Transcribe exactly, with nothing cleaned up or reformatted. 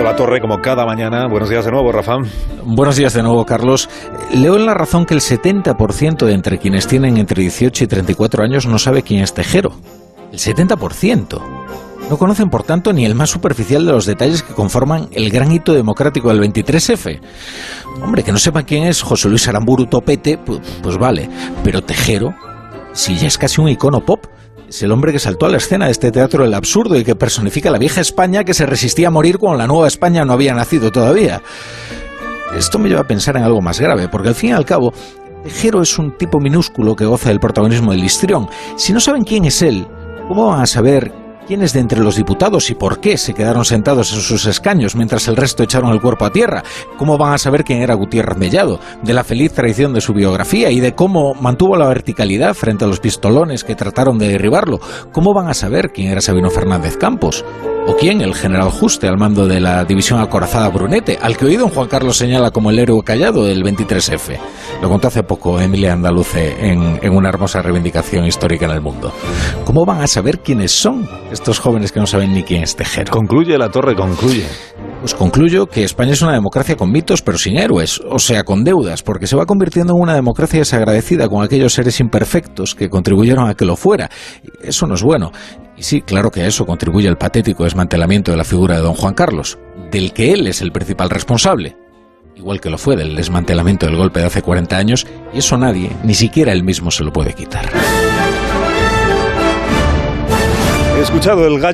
Latorre, como cada mañana. Buenos días de nuevo, Rafa. Buenos días de nuevo, Carlos. Leo en La Razón que el setenta por ciento de entre quienes tienen entre dieciocho y treinta y cuatro años no sabe quién es Tejero. El setenta por ciento. No conocen, por tanto, ni el más superficial de los detalles que conforman el gran hito democrático del veintitrés efe. Hombre, que no sepan quién es José Luis Aramburu Topete, pues, pues vale. Pero Tejero, si ya es casi un icono pop. Es el hombre que saltó a la escena de este teatro del absurdo y que personifica la vieja España que se resistía a morir cuando la nueva España no había nacido todavía. Esto me lleva a pensar en algo más grave, porque al fin y al cabo, Tejero es un tipo minúsculo que goza del protagonismo del histrión. Si no saben quién es él, ¿cómo van a saber quiénes de entre los diputados y por qué se quedaron sentados en sus escaños mientras el resto echaron el cuerpo a tierra? ¿Cómo van a saber quién era Gutiérrez Mellado, de la feliz traición de su biografía y de cómo mantuvo la verticalidad frente a los pistolones que trataron de derribarlo? ¿Cómo van a saber quién era Sabino Fernández Campos? ¿O quién, el general Juste, al mando de la división acorazada Brunete, al que hoy don Juan Carlos señala como el héroe callado del veintitrés efe? Lo contó hace poco Emilia Andaluce en, en una hermosa reivindicación histórica en El Mundo. ¿Cómo van a saber quiénes son estos jóvenes que no saben ni quién es Tejero? Concluye, Latorre, concluye. Pues concluyo que España es una democracia con mitos pero sin héroes, o sea, con deudas, porque se va convirtiendo en una democracia desagradecida con aquellos seres imperfectos que contribuyeron a que lo fuera. Eso no es bueno. Y sí, claro que a eso contribuye el patético desmantelamiento de la figura de don Juan Carlos, del que él es el principal responsable, igual que lo fue del desmantelamiento del golpe de hace cuarenta años, y eso nadie, ni siquiera él mismo, se lo puede quitar. He escuchado el gallo